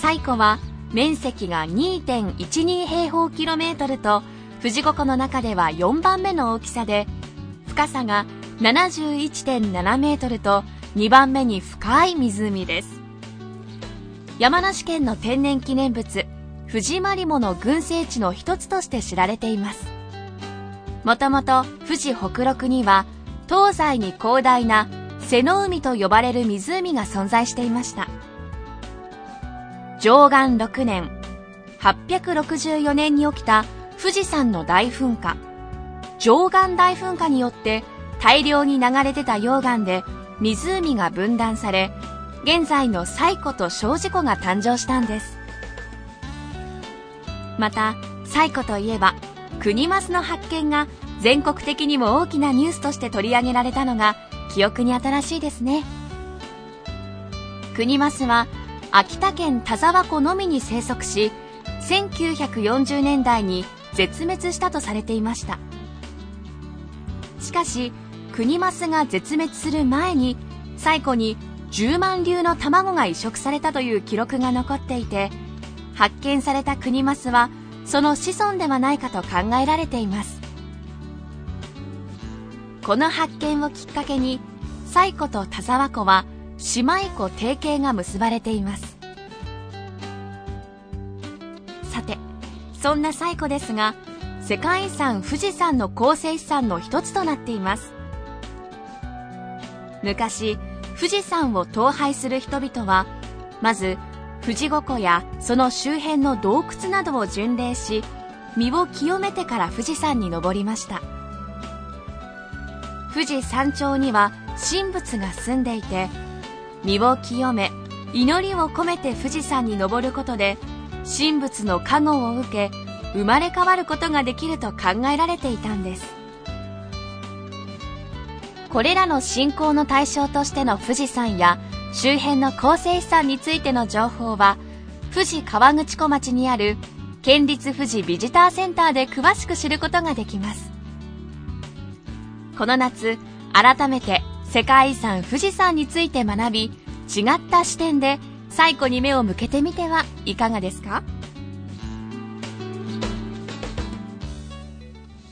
西湖は面積が 2.12 平方キロメートルと富士五湖の中では4番目の大きさで、深さが 71.7 メートルと2番目に深い湖です。山梨県の天然記念物富士マリモの群生地の一つとして知られています。もともと富士北麓には東西に広大な瀬の海と呼ばれる湖が存在していました。貞観6年864年に起きた富士山の大噴火、貞観大噴火によって大量に流れ出た溶岩で湖が分断され、現在の西湖と精進湖が誕生したんです。また西湖といえばクニマスの発見が全国的にも大きなニュースとして取り上げられたのが記憶に新しいですね。クニマスは秋田県田沢湖のみに生息し、1940年代に絶滅したとされていました。しかしクニマスが絶滅する前に西湖に10万粒の卵が移植されたという記録が残っていて、発見されたクニマスはその子孫ではないかと考えられています。この発見をきっかけに西湖と田沢湖は姉妹湖提携が結ばれています。さて、そんな西湖ですが、世界遺産富士山の構成資産の一つとなっています。昔、富士山を登拝する人々は、まず富士五湖やその周辺の洞窟などを巡礼し、身を清めてから富士山に登りました。富士山頂には神仏が住んでいて、身を清め、祈りを込めて富士山に登ることで、神仏の加護を受け、生まれ変わることができると考えられていたんです。これらの信仰の対象としての富士山や周辺の構成資産についての情報は、富士河口湖町にある県立富士ビジターセンターで詳しく知ることができます。この夏、改めて世界遺産富士山について学び、違った視点で西湖に目を向けてみてはいかがですか？